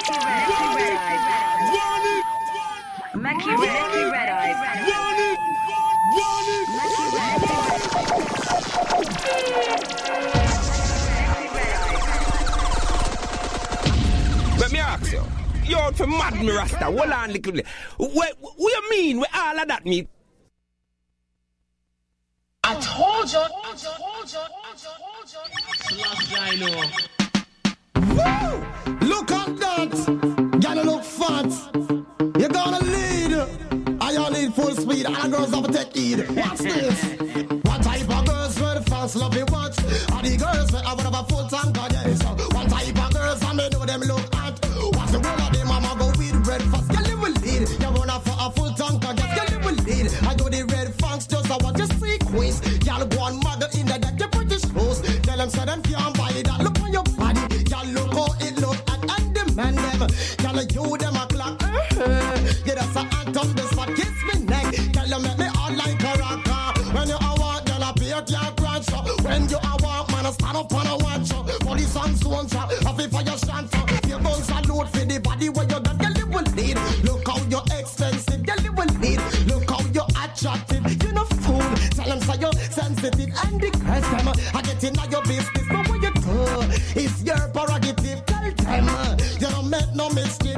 Let me ask you. You're out for mad me Rasta. Hold on little bit. What you mean with all of that me? I told you. Woo! Look at that. Gotta look fat. You're gonna lead. I all need full speed. All the girls have to take heed. Watch this. What type of girls where the fans love you watch? Are the girls where I would have a full tank of yes. One type of girls and they know them look at. What's the one of them? I'ma go with red fast. Girl, you will lead. You wanna for a full tank of yes. Girl, you will lead. I do the red fans just I want to see queens. Girl, go on mother in the deck. You put the shoes. Tell them say them can't buy that. Look on your body. Girl, look how it look and demand them. Girl, you them a clock. You just a ant on the spot. Kiss me neck. Girl, you make me all like a rocker. When you a walk, girl, I beat your crunch. When you a walk, man, I stand up and I watch. Police and so on, I feel for your chance. Your guns are load for the body where you got. Girl, you will need. Look how you're expensive. Girl, you will need. Look how you're attractive. You're no fool. Tell them say you're sensitive and the rest them. I get in your business, but what you do? It's your prerogative. Tell them you don't make no mistake.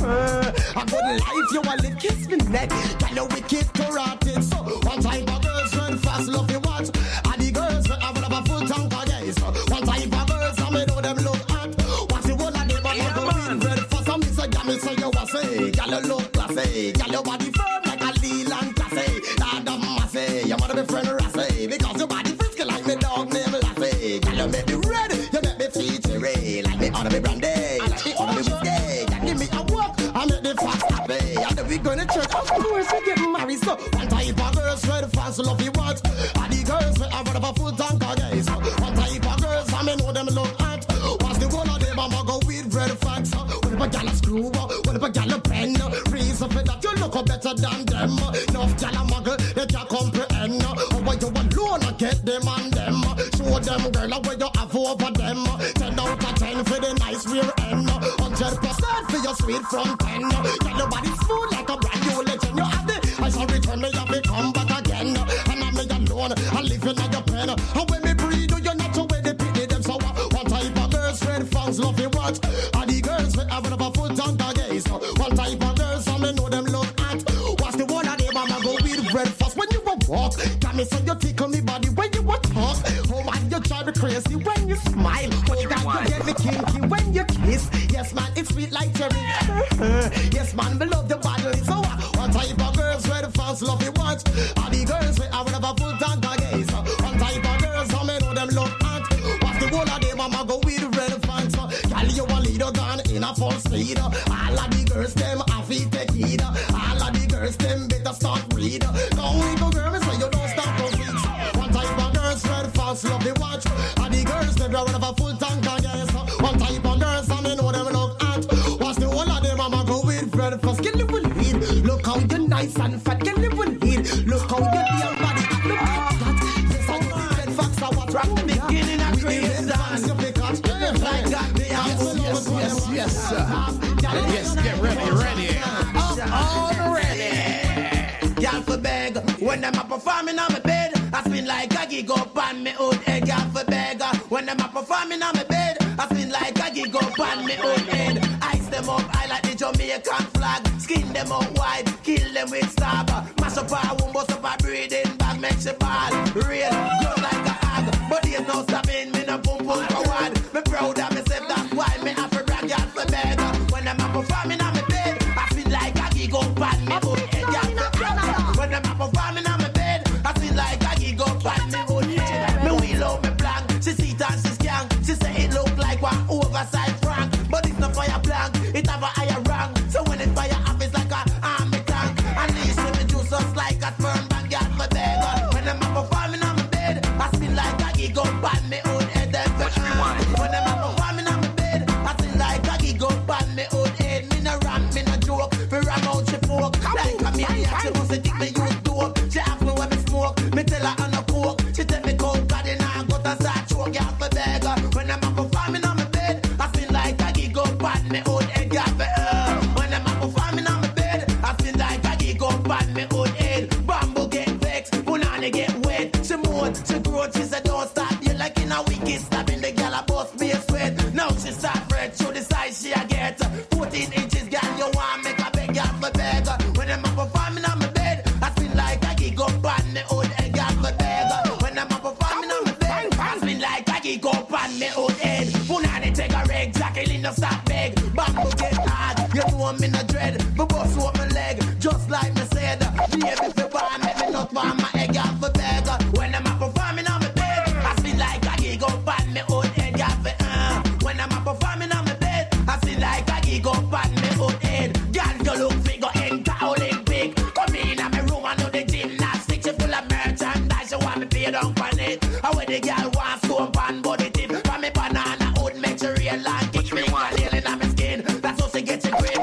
A good life you want to kiss me neck. Tell you wicked to rotted. So one time of girls run fast, love you watch. And the girls will have a full tank of guys. One time of girls, I may know them look at. What's the one of them? I'm going red fast. I'm Mr. Gammy, so you want to say. Girl, you look classy. Girl, your body firm like a Leland classy. Lord of Massey, you want to be friend Rassy. Because your body frisky like me dog named Lassie. Girl, you make me red. You make me featurey. Like me ought to be brandy. Like me ought to be whiskey. You give me a walk. I make the fast happy. And then we going to church. Of course we get married. So one type of girls where the fans love you watch. And the girls where I have a full tank of guys. One type of girls I may know them look at. What's the one of them I'ma go with red facts. What if a gal a screw? What if a gal a pen? Reason for that you look better than them. Enough gal a muggle they can't comprehend. Why you alone I get them and them. Show them girl where you have over them. 10 out of 10 for the nice rear end. 100% for your sweet front end. Get your body smooth like a brand new legend. You have it. I shall return me have to come back again. And I'm me alone. I live in your pen. And when me breathe, you're not to where they pity them. So one type of girls, red fans love you watch. And the girls will have a full tank of gays. One type of girls, I me know them look at. What's the one of them? I'ma go with red fast when you walk. Got me so you tickle me body when you talk. Oh man, you drive me crazy when you smile. Oh God, you get me kinky when you kiss. Yes man, it's sweet like cherry. Yes man, we love the body. So one type of girls where the fans love you watch. All the girls where I would have a full tank of gays. One type of girls, I may know them look at. What's the one of them? I'ma go with red fans. Girl, you a leader gone in a full speed. All of the girls, them have to take heed. All of the girls, them better start read. Don't we go girl, me say you don't stop no weeks. One type of girls, red fans love the watch. And the girls, they would have a full tank of gas. One type of girls, and they know them look at. What's the whole of them? I'ma go with red fans. Can you believe? Look how you nice and fat. Can you believe? Look how you damn body. Look at that. Yes, I know red fans are what's wrong. Beginning of creation. Like that, yes, sir. Yes, get ready. All ready. Y'all for beg when them a performing on my bed. I spin like a gig up on me old head. Y'all for beg when them a performing on my bed. I spin like a gig up on me old head. Ice them up, I like the Jamaican flag. Skin them up wide, kill them with starber. Mash up our womb, bust up our breathing bag, make she ball. Real, just like a hag. But there's no stopping me, no boom boom forward. Me proud of myself, that's why me have to brag. Y'all for beg when them a performing on my bed. I feel like a gig up on me old head. When them a performing on my bed, I feel like I gig up on me old head. Me wheel out me blank, she see it and she scan. She say it look like one oversized frank, but it's not fire blank, it have a higher rank. So when it fire up, it's like a army tank. And these me juice us like a sperm bank. Y'all for beg when them a performing on my bed, I feel like I gig up on me old head. When them a performing on my bed, I feel like I gig up on me old head. Me no rant, me no joke, me ram out she poke. Like a maniac, she must think me use dope. She ask me when me smoke, me tell her on a coke. She take me coke, God in her gut and start choke. Y'all for beg when I'm a performing on my bed, I feel like I gig up on me old head. Y'all 14 inches, girl, you want make a beg, girl, for beg. When I'm performing on my bed, I spin like a gig up on me old head, girl, for beg. When I'm performing on my bed, I spin like a gig up on me old head. Punani take a reg, Jacqueline no stop beg. Bamboo get hard, you know I'm in a dread. But bust up my leg, just like me said. Baby, if you want, make me not want my egg, girl, for beg. When I'm performing on my bed, I spin like a gig up on me old head, girl, for when I'm performing on my bed, I spin like a gig up on me old head. Girl, you look figure enter Olympic. Come in at my room, I know the gymnastics. You full of merchandise, you want me paid on it. I wear the girl wants to pan body tip. For me banana would make you real and kick me one nail in my skin. That's how she gets a grip.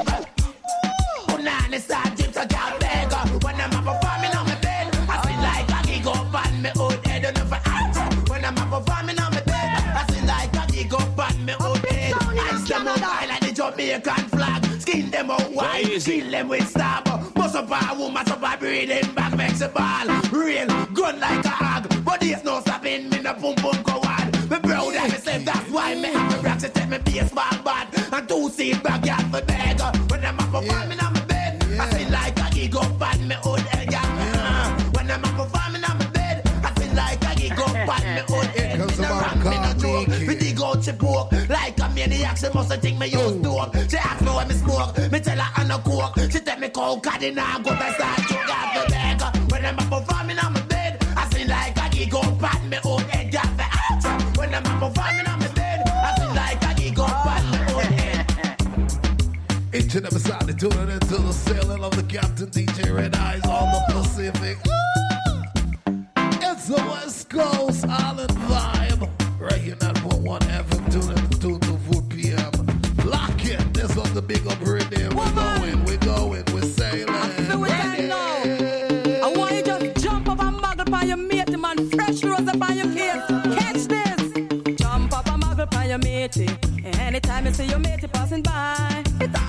Punani start drip to girl beg. When I'm performing on my bed, I spin like a gig up on me old head. Don't know for act. When I'm performing on my bed, I spin like a gig up on me old head. I stand up high like the Jamaican flag. Skin them out wide, kill them with stab. Bust up a woman, up a breathing back, makes a ball. Real, gun like a hog. But there's no stopping me, no pum pum go on. Me proud of myself, that's why me have to rock to take me baseball bat. And 2 seat back, y'all for beg. When I'm performing on my bed, I feel like a gig up on me old head, y'all. When I'm performing on my bed, I feel like a gig up on me old head. Me no rock, me no joke. Me dig out she poke. Like a maniac, she must think me use dope. She ask me when me smoke, me tell her I no coke. She tell me cold cardinal, go to start to God for beg. When I'm performing on my bed, I feel like a gig up on me old head, y'all for act. When I'm performing on my bed, I feel like a gig up on me old head. Into the beside the tune into the sailing of the Captain DJ Red Eyes on the Pacific. It's the West Coast Island vibe. Right here, 9.1 FM, tune in 2 to 4 p.m. Lock it. This on the big up rhythm. We're going, we're sailing. I want you just jump up and muggle by your mate, man. Fresh rose up on your case. Catch this. Jump up and muggle by your matey. Anytime you see your matey passing by,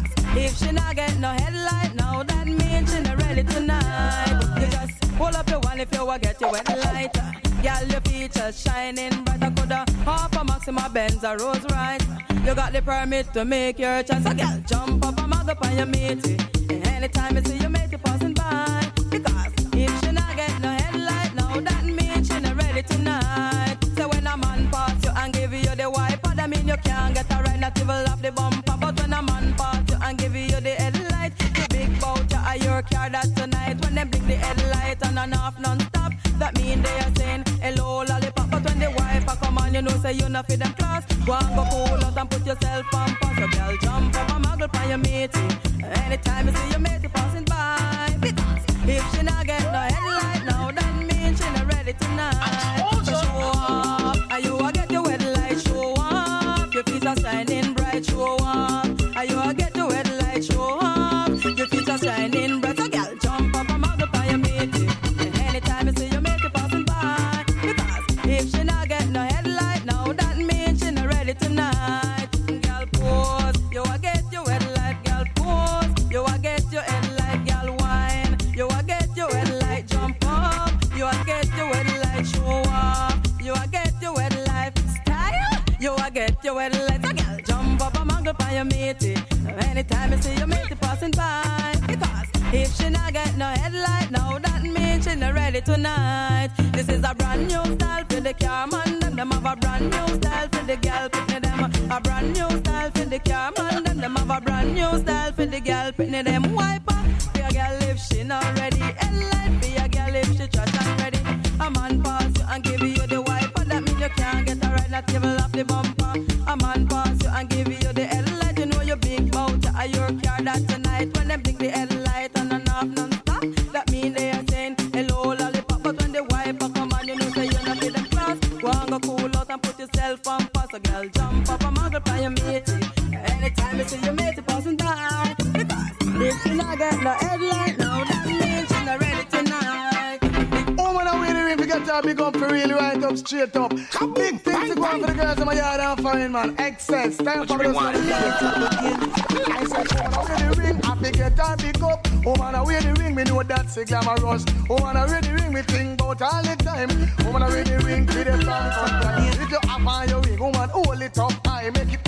if she not get no headlight, now that means she not ready tonight. You just hold up your one if you will get your wet light. Girl, your features shining bright. I coulda half a Maxima Benz a Rolls Royce. You got the permit to make your choice. So girl, jump up and mug up on your matey. Anytime you see your matey passing by, because if she not get no headlight, now that means she not ready tonight. So when a man pass you and give you the wiper, that mean you can't get a ride, not even off the bumper. But when a man pass you and give you the headlight, the big voucher of your car that tonight. When they blink the headlight on and off non-stop, that mean they are saying hello lollipop. But when the wiper come on, you know say you not for them class. Go and go cool out and put yourself on pass. So girl, jump up and muggle by your matey. Anytime you see your matey passing by, because if she not get no headlight, now that means she not ready tonight. So show off, and you will get your headlight. Show off, your feet are shining bright. Show off, and you will get your headlight. Show off, your feet are shining bright. So girl, jump up and muggle by your matey. Anytime you see your matey passing by, because if she not get no headlight, now that means she not ready tonight. Girl, pose, you will get your headlight. Girl, pose, you will get your headlight. Girl, wine, you will get your headlight. Jump up, you will get your headlight. Show off, you will get your headlight. Style, you will get your headlight. So girl, jump up and muggle by your matey. Anytime you see your matey passing by, because if she not get no headlight, now that means she not ready tonight. This is a brand new style for the car man. Them have a brand new style for the girl pitney them. A brand new style for the car man. Them have a brand new style for the girl pitney them. Wiper for a girl if she not ready. Headlight for a girl if she trash and ready. A man pass you and give you the wiper. That mean you can't get a ride, not even off the bumper. A man pass you and give you the headlight. You know you big bout to your car that tonight. When them blink the headlight on and off non-stop, that mean they are saying hello lollipop. But when the wiper come on, you know say you're not in them class. Go and go cool out and put yourself on pass. So girl, jump up and muggle by your matey. Anytime you see your matey passing by, because if she not get no headlight, now that means she not ready tonight. Oh man, I really forget to big up for really right up, straight up. Big things to go on for the girls in my yard and fine man. Excess, time for us to I said, oh man, I wear the ring, I forget to big up. Oh man, I wear the ring, me know that's a glamorous. Oh man, I wear the ring, me think about all the time. Oh man, I wear the ring, with the fun. If you have on your ring, oh man, hold it up high, make it hurt.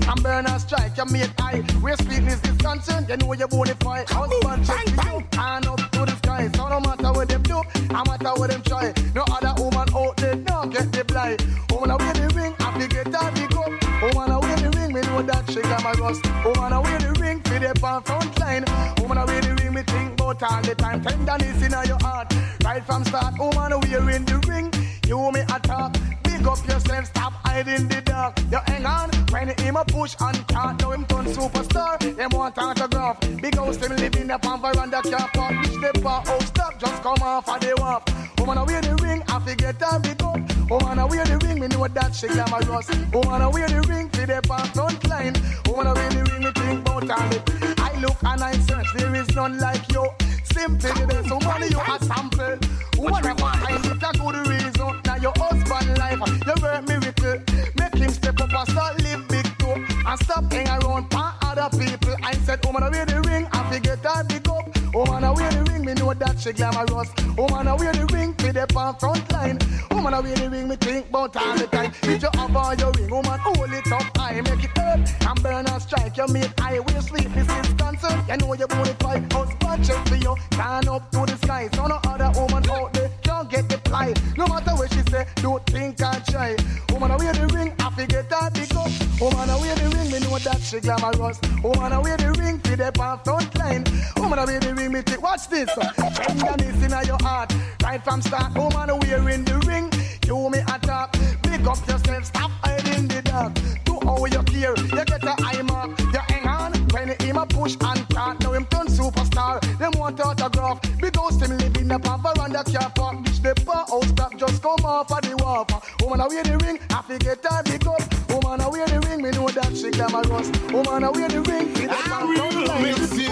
and burn and strike your mate eye. Where sweetness is concerned, you know you're bonafide. Husband check for you, hand up to the sky. So no matter what them do, no matter what them try, no other woman out there don't get the blind. Woman away the ring, I forget that big up. Woman away the ring, me know that she glamorous. Woman away the ring, for the front line. Woman away the ring, me think about all the time. Tenderness in your heart, right from start. Woman away in the ring, you me attack. Big up yourself, stop hiding the dark. You hang on, when him a push and can't. Now him turn superstar, them want autograph. Big house, them living up on veranda, can't park. Reach the park, oh stop, just come off of the wharf. Woman away the ring, I forget and big up. Woman away the ring, me know that she glamorous. Woman away the ring, for the front line. Woman away the ring, me think about all it. I look and I search, there is none like you. Simply the best, so money you a sample. Woman a find it a good reason. Now your husband life, you work miracle. Make him step up and start live big too. And stop hang around for other people. I said, woman away the ring, I forget that big up. Woman away the ring, me know that she glamorous. Woman away the ring, for the front line. Woman away the ring, me think about all the time. If you have all your ring, woman hold it up high. Make it hurt and burn and strike your mate eye. Where sweetness is concerned, you know you're bonafide. Husband check for you, stand up to the sky. So no other woman out there can't get the fly. No matter what she say, don't think and try. Woman away the ring, I forget that big up. Woman away the ring, me know that she glamorous. Woman away the ring, for the front line. Woman away the ring, me think, watch this. Tenderness in your heart, right from start. Woman away in the ring, you me attack. Pick up yourself, stop hiding the dark. Do how you care, you get a eye mark. You hang on, when him a push and can't. Now him turn superstar, them want autograph. Because them living up on veranda can't park. Bitch the power out stop, just come off of the wharf. Woman away the ring, I forget that big up. Woman away the ring, me know that she glamorous. Woman away the ring, I really miss you.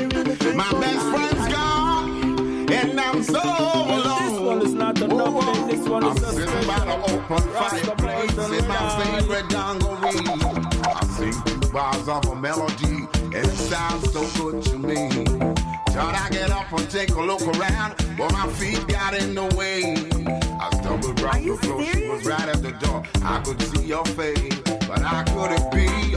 My best friend's gone, and I'm so alone. This one is not a novel, this one is a I'm sitting by the open fireplace in my favorite dungaree. I sing two bars of a melody, and it sounds so good to me. Thought I get up and take a look around, but my feet got in the way. I stumbled across the floor, she was right at the door. I could see your face, but I couldn't be.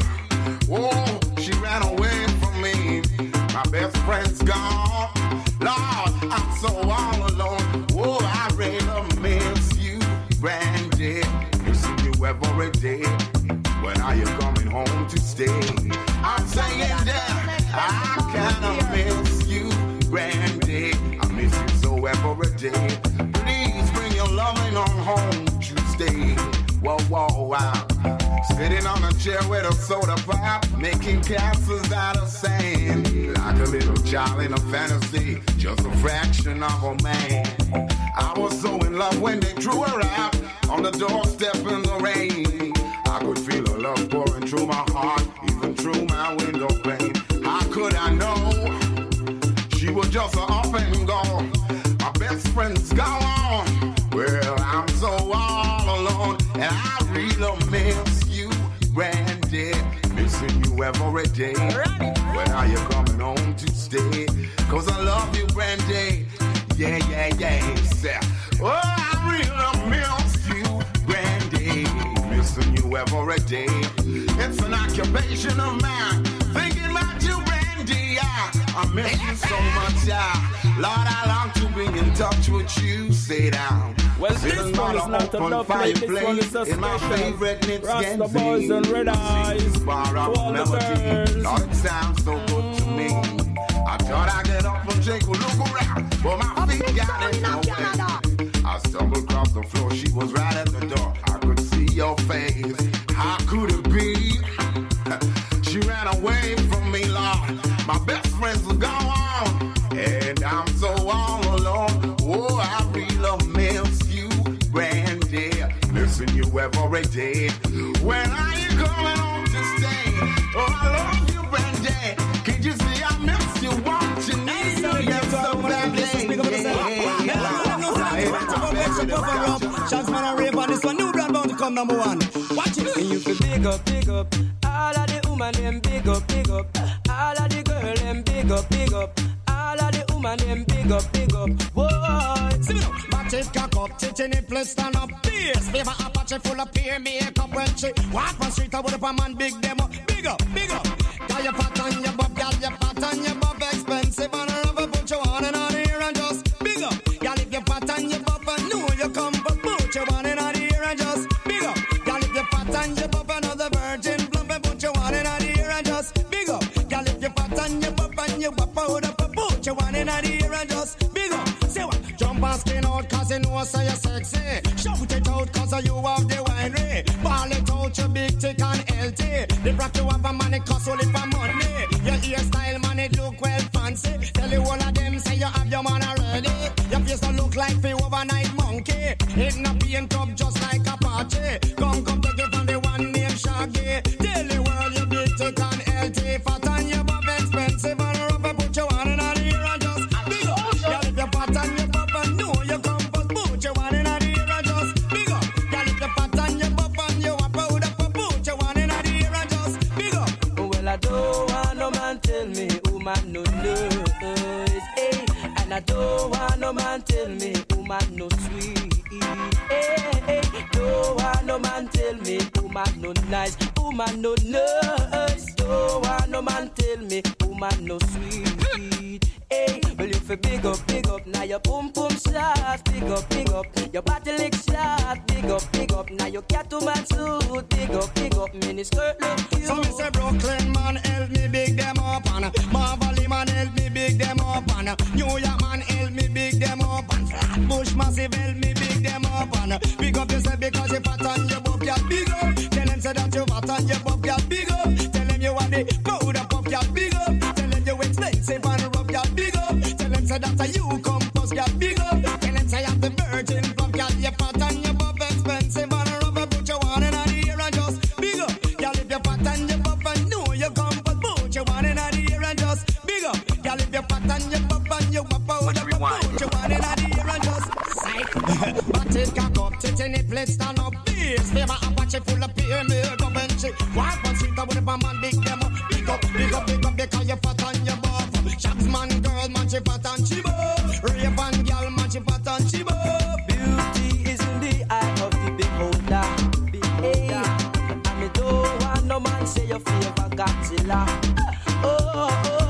Oh, she ran away from me. My best friend's gone. Lord, I'm so all alone. Oh, I really miss you, Brandy. Missing you every day. When are you coming home to stay? I'm saying that I kinda miss you, Brandy. I miss you so every day. Please bring your loving on home to stay. Whoa, whoa, wow. Sitting on a chair with a soda pop, making castles out of sand. Like a little child in a fantasy, just a fraction of a man. I was so in love when they drew her out on the doorstep in the rain. I could feel her love pouring through my heart, even through my window pane. How could I know she was just up and gone? My best friend's gone. Well, I'm so all alone, and I really miss you, Brandy. Missing you every day. When are you coming home to stay? Cause I love you, Brandy. Yeah, yeah, yeah. Oh, I really miss you, Brandy. Missing you every day. It's an occupation of mine. Thinking about you, Brandy. I miss you so much. Lord, I long to be in touch with you. Sit down. Well, this one is not a love play, this one is a in my favorite special. Rasta boys and red eyes to all the girls. Lord, it sounds so good to me. I thought I'd get up and take a look around, but my feet got in the way. I stumbled across the floor, she was right at the door. I could see your face. How could it be? She ran away from me, Lord. My best friends are gone, and I'm so all alone. Oh, I really miss you, Brandy. Missing you every day. When are you coming home to stay? Oh, I love you, Brandy. Can't you see I miss you? Want you need you? Yes, so badly. Shots man and rave on this one. New brand bound to come number one. Watch it. And you feel big up, big up. All of the woman them big up, big up. All of the girl them big up, big up. All of the woman woman them big up, boy. See me now, Matic cock up, titty nipple stand up. Fierce, favor Apache full of peer makeup when she walk on street. I would up a man big them up, big up. Got your fat on your bob, got your fat on your bob, expensive and rubber. Put your on and on here and just big up. Y'all if your fat on your bob and know you come, but put your on and on here and just big up. Y'all if your fat on your bob another virgin plump and put your on and on here and just big up. Y'all if your fat on your bob and you wap out up, put your on and on here and just big up. Say what? Jump and skin out cause you know so you're sexy. Shout it out cause you have the winery. Ball it out your big tick and healthy. The rock you have a man it cost only for money. Your hairstyle man it look well fancy. Tell you all of them say you have your man already. Your face don't look like the overnight monkey. It not being club just like a party. Come take it from the one named Shaggy. Tell the world you big tick and healthy. Fat and your buff expensive and rubber. Put your hand in the ear and just big up. Y'all if you're fat and your buff and know you come first. Put your hand in the ear and just big up. Y'all if you're fat and your buff and you up out up. Put your hand in the ear and just big up. Well, I don't want no man tell me woman no noise, hey. And I don't want no man tell me woman no sweet, hey. Don't want no man tell me woman no nice, woman no nice. Don't want no man tell me woman no sweet, hey. Well, if you big up, now your pum shot, big up, your body lick shot, big up, now your Catwoman suit, big up, mini skirt look cute. So me say Brooklyn man help me big them up and Marvally man help me big them up and New York man help me big them up and Flatbush massive help me big them up and big up yourself because you fat and your buff get big up. Tell them say that you fat and your buff get big up. Tell them you are the powder puff get big up. Tell them you expensive and rough get big up. Tell them say that you come post get big up. Tell them say I'm the virgin puff get you fat and your buff expensive and rough. Put your one in the ear and just big up. Y'all if you're fat and your buff and know you come but put your one in the ear and just big up. Y'all if you're fat and your buff and you wap out up. Put your one in the ear and just psych. But it cock up, titty nipple stand up. Fierce, favor Apache full of peer makeup and shit. Walk on street with a man big them up. Big up, because you fat and your buff. Shabs man, girl man, she fat and she buff. Rave and girl man, she fat and she buff. Beauty is in the eye of the beholder. Hey, and me don't want no man say you favor Godzilla. Oh,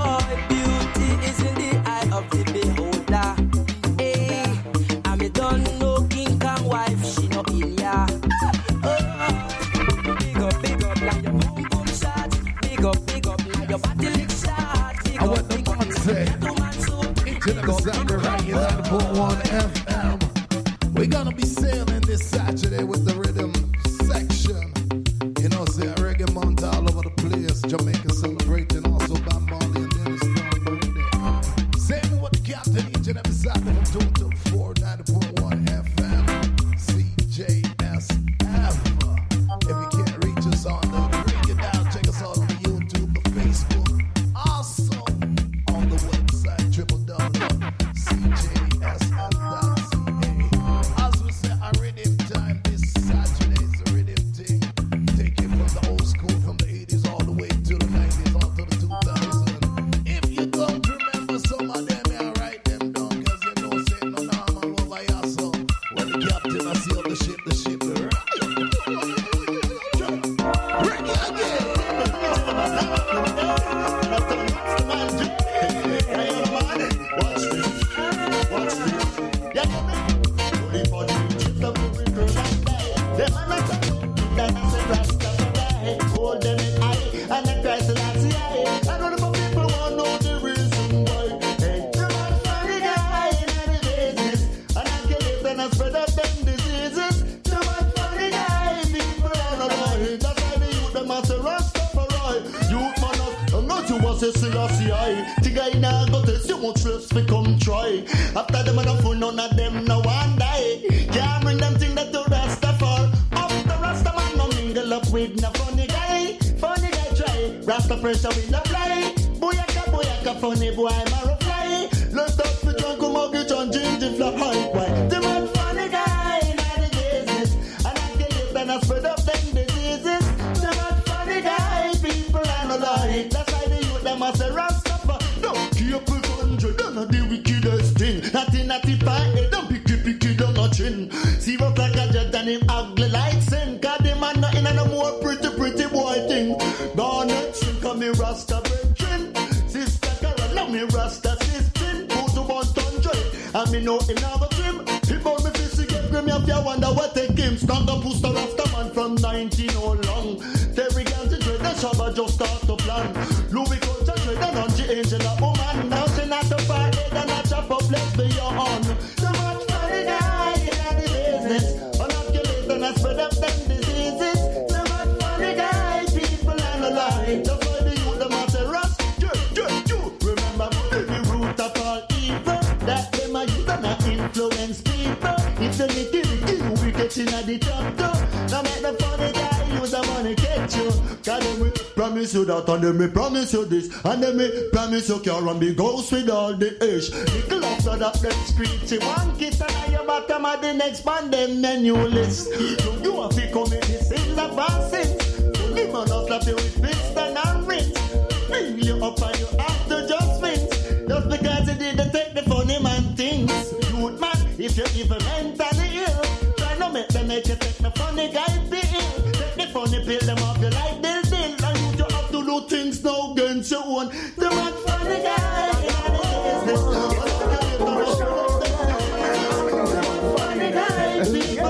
beauty is in the eye of the beholder. Hey, and me don't know King Kong wife, she no in ya. Oh, big up, like your boom shot. Big up, like your body lick shot. Big up, like your man so. Right here on 91 FM. We're gonna be sailing this Saturday with the rhythm section. You know, say reggae month all over the place. Jamaica celebrating, also by Marley and Dennis Brown birthday. Same with the captain each and every Saturday from 2 to 4, 90.1 FM. CJSF. If you can't reach us on the radio now, check us out on the YouTube, the Facebook. Also on the website, www.cjsf.ca. As we say, a rhythm time this Saturday is a rhythm thing. Take it from the old school, from the 80s all the way to the 90s, all to the 2000s. If you don't remember some of them, yeah, write them down, cause you know, say no normal over here, so when the captain I see the ship, ready again. After them and fool, none of them no one die. Can't bring them thing that to Rastafari. Up the Rastaman no mingle up with no funny guy. Funny guy try. Rasta pressure will apply. Boyaka, funny boy, marrow fly. Let's talk for drunk, come out, get on ginger fly. Why? The man funny guy, not the business. And I can live and I spread up them diseases. The man funny guy, people are no lie. That's why the youth them as a Rastafari. No, keep it going. 100 and the wickedest thing. Nothing at the fight, don't be picky, don't no chin. See what like a jet and him ugly like sin. Cause the man not in a no more pretty boy thing. Don't it sing, cause me Rasta brethren. Sister Carol, now me Rasta sister. Go to 100 and me know another trim. People me fist get grim, if you wonder what take him. Stand up, push the Rasta man from 19 oh long. Terry Ganty dread, the shabba just start to plan. Louis Culture dread, and Angie Angel a woman. Now she not to fire head and a chop up, let's be your on. So much funny guy in the business. Inoculate and I spread up them diseases. So much funny guy, people and a lie. That's why the youth them have to rust. Remember the root of all evil. That them a youth and a influence people. If they make it, we get in the chapter. Now make the funny guy use the money catch you. Cause then we promise you that and then we promise you this. And then we promise you carry big house with all the ish. Little after that them screechy one kiss and now your bottom of the next band them menu list. So you have to come in this in the vaccine. So the man not slap you with piston and rinse. Bring you up and you have to just rinse. Just because you didn't take the funny man things. Youth man, if you're even mentally ill, try to make them make you take the funny guy pill. Take the funny pill, them off you like this thing. And you have to do things now against your own. The one funny guy in the business. Funny guy, people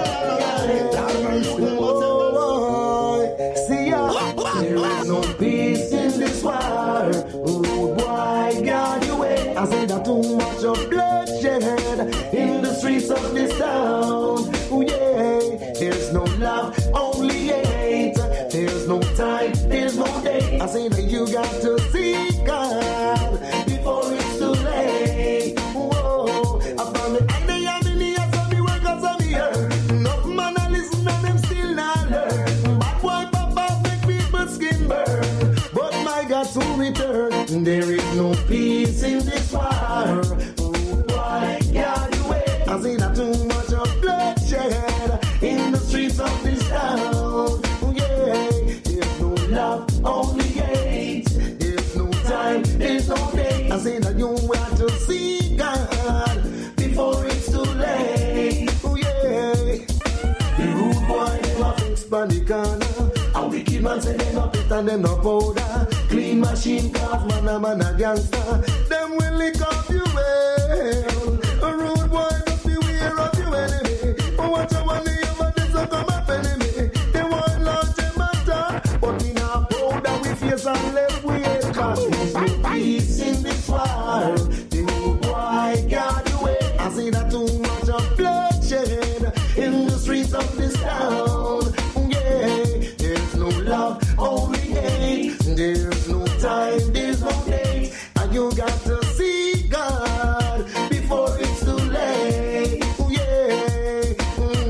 see ya. There is no peace in this world. Oh boy, God, you wait. I say that too much of bloodshed in the streets of this town. Oh yeah, there's no love, only hate. There's no time, there's no day. I say that you got to seek God before it's too late. Whoa, I found the idea of the years of the workers of the earth. Enough man and listen and them still not learn. Bad boy papa make people skin burn. But my God soon return. There is no peace in this war. Oh boy, God, you wait. I see that too much of bloodshed in the streets of this town. Oh yeah, there's no love, only hate. There's no time, there's no day. I say that you want to see God before it's too late. Oh yeah, the rude boy never fix on the corner. A wicked man say they no pit and them no powder. Clean machine cars, man a gangster. Them will lick up you well. A rude boy must beware of your enemy. Oh, watch out when they ever this will come up enemy. They want launch a matter, but in a powder we face and left we hate. Cause there's no peace in this world. The rude boy can't do it. I see that too much of bloodshed in the streets of this town. Yeah, there's no love, only hate. There's no time, there's no day. And you got to see God before it's too late. Ooh, yeah. Ooh,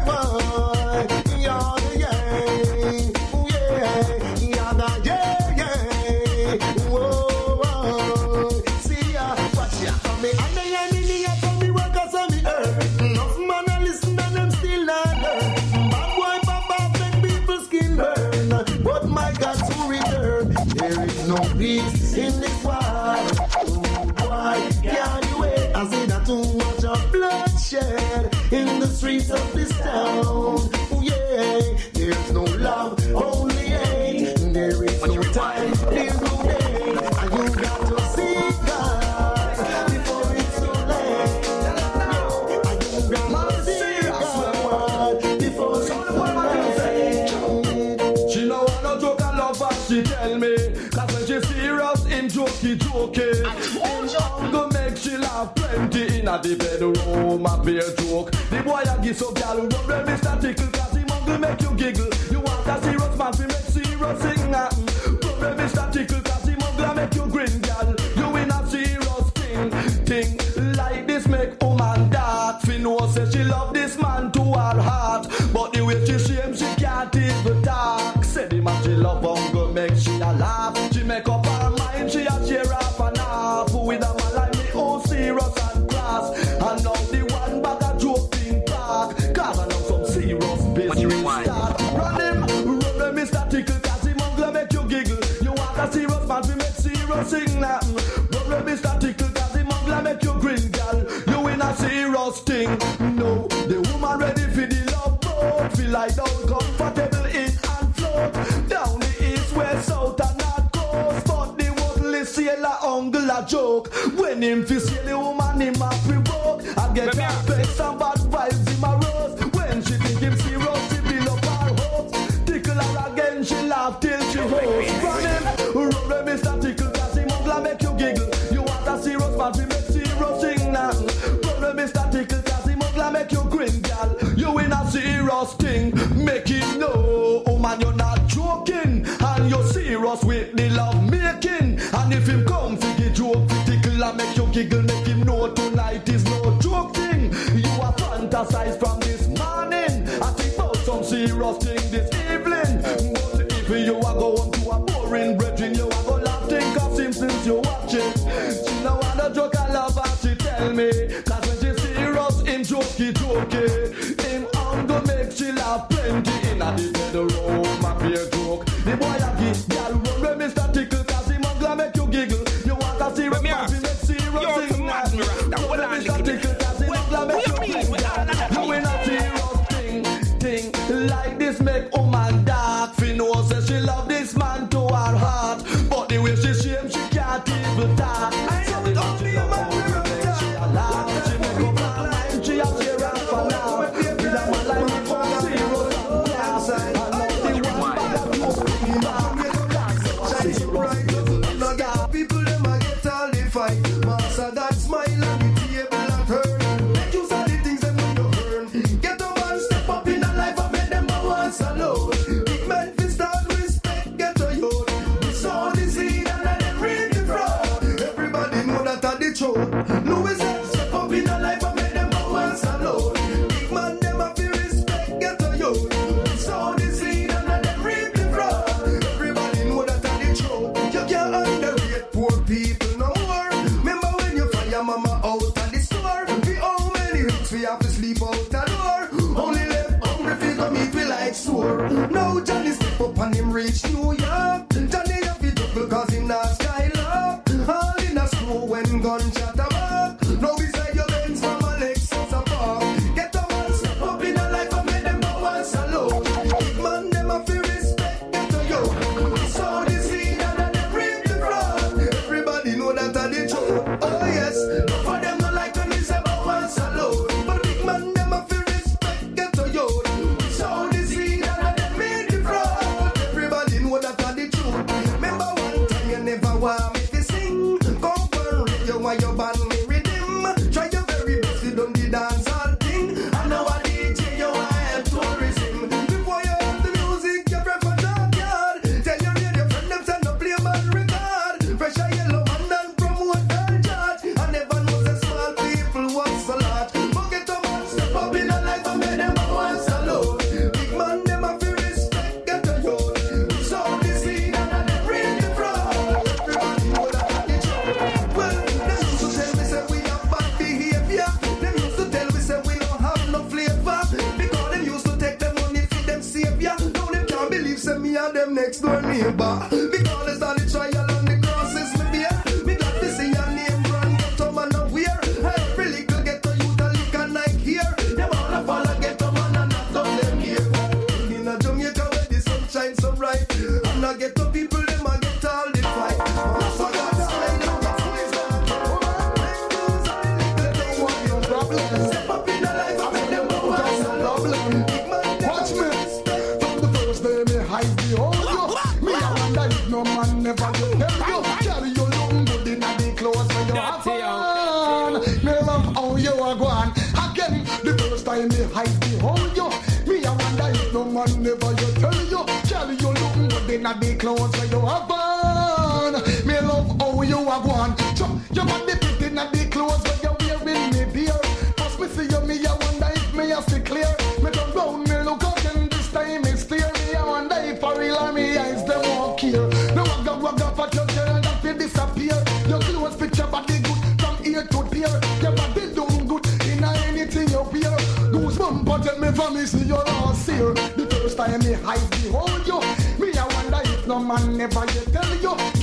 oh, yeah, yeah. Ooh, yeah. Yeah. Whoa, see ya, watch ya. For me, and the enemy, I told me workers on the earth. Enough man, I listen and them still not learn. Bad boy, papa, make people skin burn. But my God to return. There is no peace in this world. Oh boy, can't you wait? I see that too much of bloodshed in the streets of this town. Oh yeah, there's no love, only hate. There is no time, there's no day. And you got to see God before it's too late. And you got to see God before it's too late. She know I no joke and love what she tell me. Cause when she serious in jokey. Go make she laugh plenty in a the bedroom a beer joke. The boy a give so gal rub them Mr. Tickle. Cause he mongrel make you giggle. You want a serious man to make serious thing happen. Rub them Mr. Tickle. Cause he mongrel make you grin gal. You in a serious thing like this make woman dark. Fi know say she love this man to her heart. But the way she shame she can't even talk. Say the man she love go make she a laugh. She make up her mind she a cheer up and half. With a man like me oh serious and class. And now the one bag a joke thing park. Cause I know some serious business start. Run him Mr. Tickle. Cause he mongrel make you giggle. You want a serious man to make serious thing happen. Run him Mr. Tickle. Cause muggle make you grin, gal. You in a serious thing. No, the woman ready for the love boat. Feel like down comfortable in and float. Down the east, west, south and north coast. But the woodly sailor uncle a joke. When him fi see the woman him a provoke. I get her vex and bad vibes in my rose. When she think him serious, she build up her hopes. Tickle her again, she laugh till she hoes. Run him, run Mr. Tickle, cause him ugly make you giggle. You want a serious man, we make serious thing now. Run Mr. Tickle, cause him ugly make you grin, gal. You in a serious thing, make it know. Oh man, you're not joking, and you're serious with the love making. And if him come, figure joke, tickle and make you giggle, make him know tonight is no joke thing. You are fantasize from this morning. I think about some serious thing this evening. But if you are going to a boring brethren, you are going to think of him since you watch it. She no wanna joke and love and she tell me. Cause when she serious, him jokey. Him hunger make she laugh plenty. In a the bedroom, my beer joke. The boy a give, y'all run with Mr. Tickle. Cause him hunger make you giggle. You want a serious man, he make serious thing. Run with Mr. Tickle. Cause him hunger make you giggle. You in a serious thing. Like this make woman dark. Fi know say she love this man to her heart. But the way she shame, she can't even talk. I know it only a man she a laugh. She make up her mind, she a share and for now. With a man like me for zero class. I love the one bag of smoke. Shine so bright, no got people them a get all the fight. Master that smile and the table at her. Make use of the things them when you earn. Get a man step up in the life and make them a once alone. Big men fi start respect, get a youth. We saw the seed and then read the fraud. Everybody know that at the truth. Louis said step up in the life and make them a once alone. Big man them a fi respect, get a youth. We saw the seed and then read the fraud. Everybody know that at the truth. You can't underrate poor people no more. Remember when you fire mama out at the store? We how many weeks we have to sleep out the door? Only left hungry figure meat we like sore. Now Johnny step up and him reach New York. Johnny have to double cause him not style up. All in a screw when gun shot a back. Now beside your Benz from a Lexus a park. Get a man step up in a life and make them go once alone. Big man them a feel respect, get a yo. We saw the seed and then reap the fraud. Everybody know that a the truth. Oh yes, no for them no like when we say about once alone. But big man them a feel respect, get a yo. We saw the seed and then made the fraud. Everybody know that a the truth. Remember one time you never want me to sing. Come on radio while you ban me rhythm. Try your very best to do the dance all thing. And now a DJ you want help tourism. Before you hear the music you prefer backyard. Tell your radio friend them send up play man record. Fresh a yellow man and promote their chart. I never know the small people what's a lot. But get a man step up in a life and make them a once alone. Big man them a feel respect, get a youth. So the scene and then read the fraud. Everybody know that at the truth. Well, them used to tell me say we have bad behavior. Them used to tell me say we don't have no flavor. Because them used to take them money for them savior. Now them can't believe say me and them next door neighbor. Because it's all the trial and the crosses me bear. Me glad to see your name brand get a man aware. I really could get a youth a lick and Nike here. Them all a fall and get a man and not on them here. In a Jamaica where the sun shines so bright. And I get to people them a get all the fight. So that's why them a squeeze down. Step up in the life and make them go once alone. Big man them Watch me. From the first day me hide behold you. Me a wonder if no man never will help you. Carry your long good in the clothes when you have on. Me love how you are gone. Again, the first time me hide behold you. Me a wonder if no man never you tell you. Carry your long good in the clothes when you have on. Me love how you are gone. You got the pit in the clothes when you wearing me dear. First me see you, me a wonder if me a see clear. Me don't round, me look out and this time it's clear. Me a wonder if for real or me eyes them won't care. No wagga for your girl that will disappear. Your clothes picture body good from ear to tear. Your body doing good in anything you wear. Goosebumps tell me from me see your lost here. The first time me hide behold you. Me a wonder if no man never yet tell you.